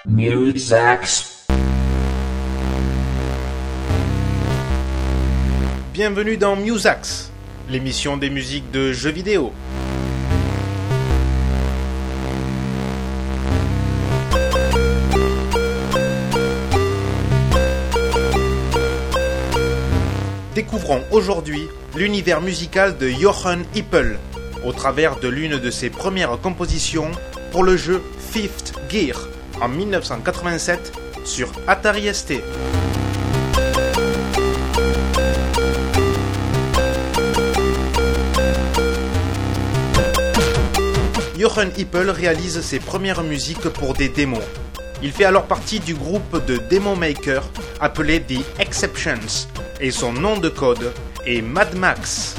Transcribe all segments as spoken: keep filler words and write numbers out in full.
Musax. Bienvenue dans Musax, l'émission des musiques de jeux vidéo. Découvrons aujourd'hui l'univers musical de Jochen Hippel au travers de l'une de ses premières compositions pour le jeu Fifth Gear en dix-neuf cent quatre-vingt-sept sur Atari S T. Jochen Hippel réalise ses premières musiques pour des démos. Il fait alors partie du groupe de demo makers appelé The Exceptions et son nom de code est Mad Max.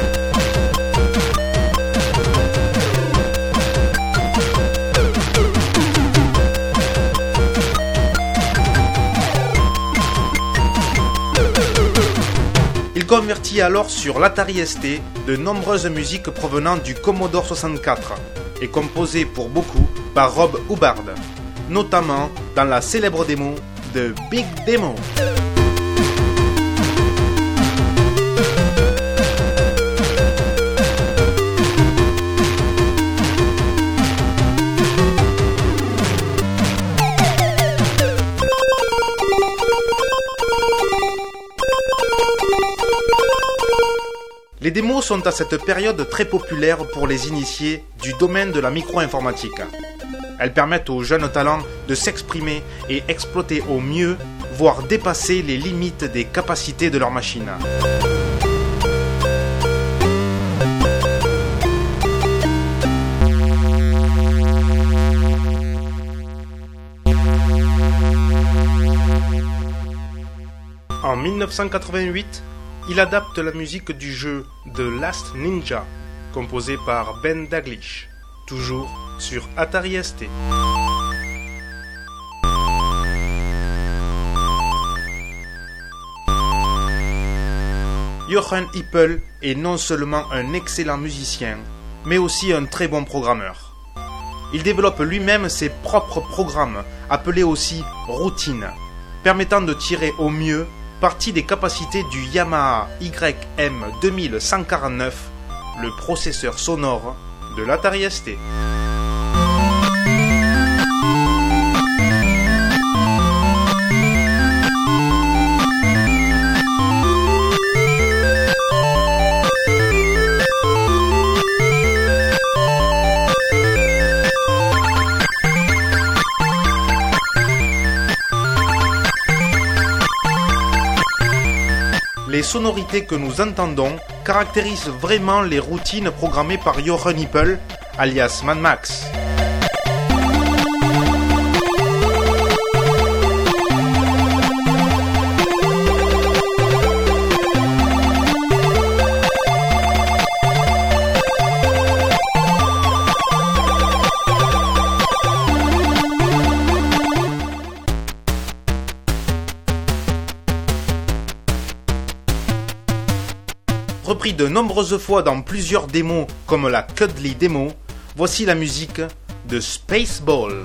Il convertit alors sur l'Atari S T de nombreuses musiques provenant du Commodore soixante-quatre et composées pour beaucoup par Rob Hubbard, notamment dans la célèbre démo de Big Demo. Les démos sont à cette période très populaires pour les initiés du domaine de la micro-informatique. Elles permettent aux jeunes talents de s'exprimer et exploiter au mieux, voire dépasser les limites des capacités de leur machine. En dix-neuf cent quatre-vingt-huit, il adapte la musique du jeu The Last Ninja, composé par Ben Daglish, toujours sur Atari S T. Jochen Hippel est non seulement un excellent musicien, mais aussi un très bon programmeur. Il développe lui-même ses propres programmes, appelés aussi routines, permettant de tirer au mieux partie des capacités du Yamaha Y M deux mille cent quarante-neuf, le processeur sonore de l'Atari S T. Les sonorités que nous entendons caractérisent vraiment les routines programmées par Jochen Hippel, alias Mad Max. Repris de nombreuses fois dans plusieurs démos comme la Cuddly Demo, voici la musique de Spaceball.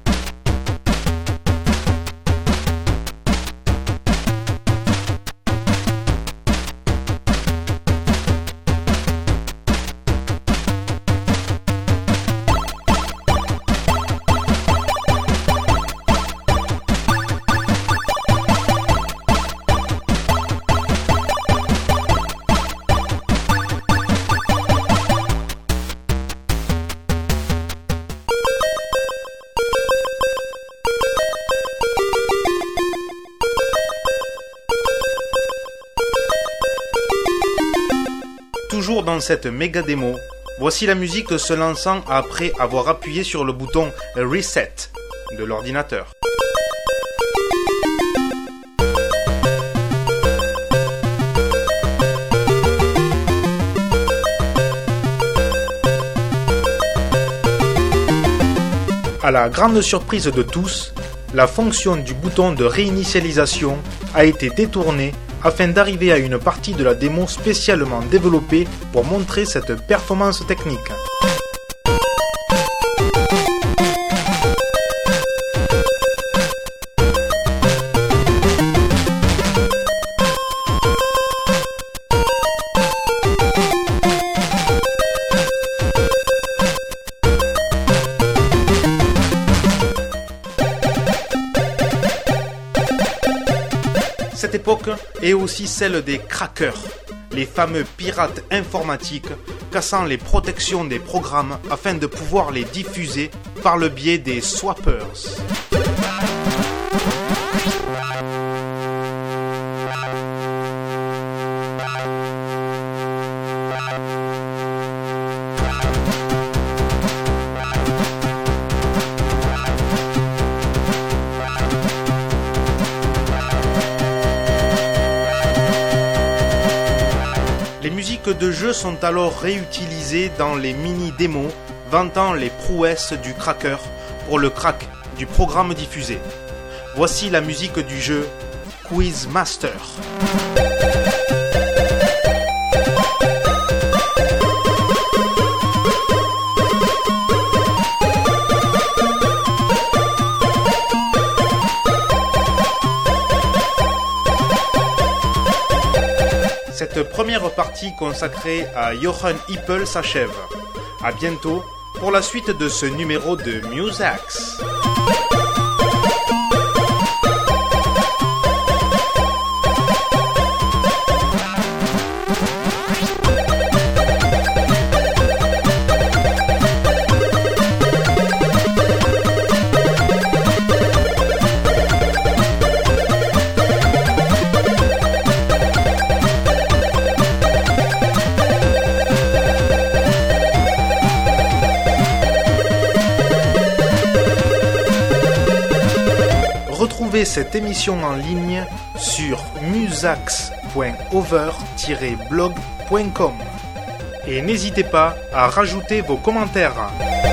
Toujours dans cette méga démo, voici la musique se lançant après avoir appuyé sur le bouton Reset de l'ordinateur. À la grande surprise de tous, la fonction du bouton de réinitialisation a été détournée afin d'arriver à une partie de la démo spécialement développée pour montrer cette performance technique. Cette époque est aussi celle des crackers, les fameux pirates informatiques cassant les protections des programmes afin de pouvoir les diffuser par le biais des swappers. Les musiques de jeu sont alors réutilisées dans les mini-démos vantant les prouesses du cracker pour le crack du programme diffusé. Voici la musique du jeu Quizmaster. Cette première partie consacrée à Jochen Hippel s'achève. A bientôt pour la suite de ce numéro de Musax. Retrouvez cette émission en ligne sur musax point over tiret blog point com et n'hésitez pas à rajouter vos commentaires.